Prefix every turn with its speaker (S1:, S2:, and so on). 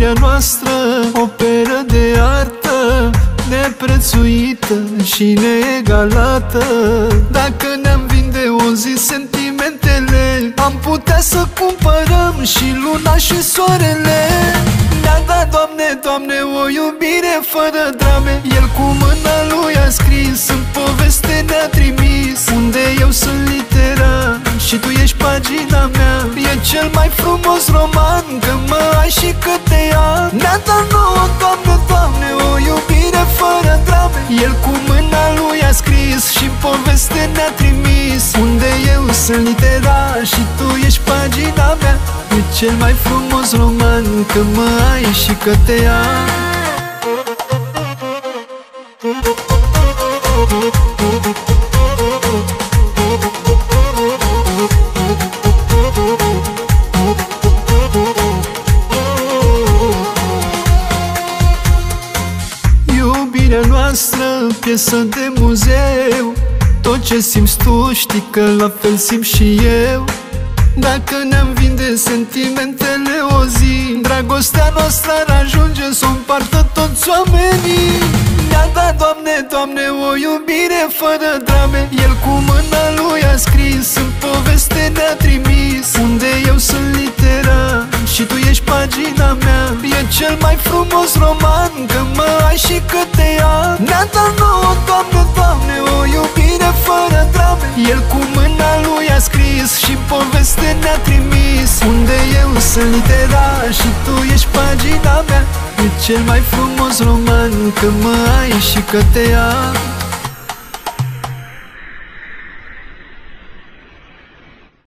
S1: Iubirea noastră, operă de artă, neprețuită și neegalată. Dacă ne-am vinde o zi sentimentele, am putea să cumpărăm și luna și soarele. Ne-a dat, Doamne, Doamne, o iubire fără drame. El cu mâna lui a scris, în poveste ne-a trimis. Unde eu sunt litera și tu ești pagina mea. E cel mai frumos roman, că mă ai și că te am. Ne-a dat nouă, Doamne, Doamne, o iubire fără drame. El cu mâna lui a scris și în poveste ne-a trimis. Unde eu sunt litera și tu ești pagina mea. E cel mai frumos roman, că mă ai și că te am. Iubirea noastră, piesă de muzeu. Tot ce simți tu știi că la fel simt și eu. Dacă ne-am vinde sentimentele o zi, dragostea noastră ar ajunge să o împartă toți oamenii. Ne-a dat, Doamne, Doamne, o iubire fără drame. El cu mâna lui a scris, în poveste ne-a trimis. Unde eu sunt litera și tu ești pagina mea. E cel mai frumos roman, că mă ai și că te am. Ne-a dat nouă, Doamne, Doamne, o iubire fără drame. El cu mâna lui a scris și în poveste ne-a trimis. Unde eu sunt litera și tu ești pagina mea. E cel mai frumos roman, că mă ai și că te am.